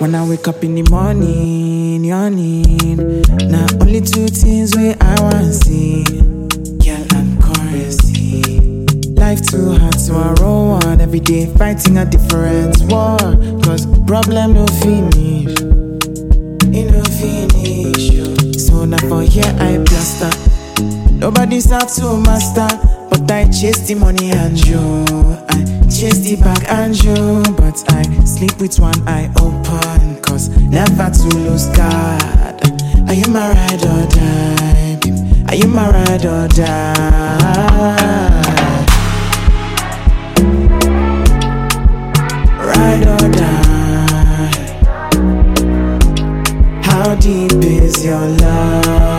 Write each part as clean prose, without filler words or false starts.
When I wake up in the morning, yawning. Now only two things where I want see, girl and currency. Life too hard, so I roll on every day, fighting a different war. Cause problem no finish, it no finish. So now for here I plaster. Nobody's out to master, but I chase the money and you. I chase the bag and you, but I sleep with one eye open. Cause never to lose God. Are you my ride or die, babe? Are you my ride or die? Ride or die. How deep is your love?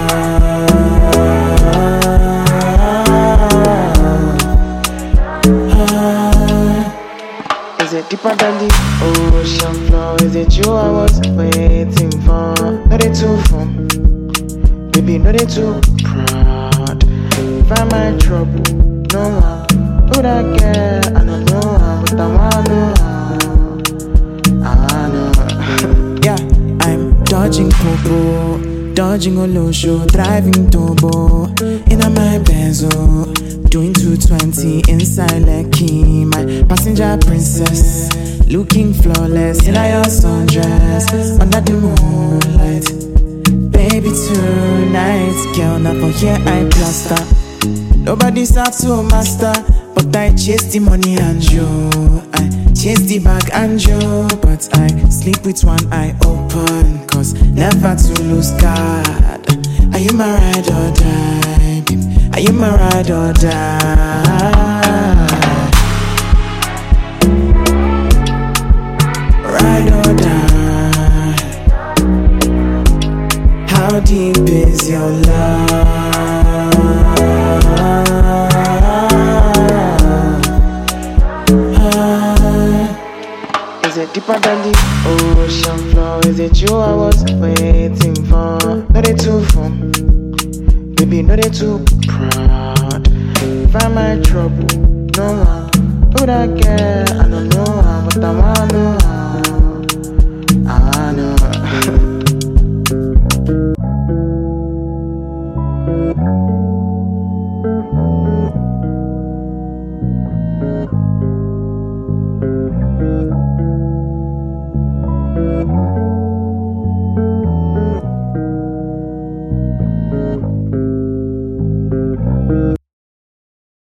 Is it deeper than the ocean floor? Is it you I was waiting for? Not it too fun, baby, not it too proud. If I'm in trouble, no one would I care. I don't know how, but I know. Yeah, I'm dodging popo, dodging Olosho, driving turbo in a my Benzo, doing 220 inside Lekki. My passenger princess, looking flawless in a your sundress under the moonlight. Baby tonight, girl, now for here I plaster. Nobody's out to master, but I chase the money and you. I chase the bag and you, but I sleep with one eye open. Cause never to lose God. Are you my ride or die, babe? Are you my ride or die? Ride or die. How deep is your love? Is it deeper than the ocean floor? Is it you I was waiting for? Not it too fun, baby, not it too proud. If I'm in trouble, no one would I care. I don't know how, but I wanna know how.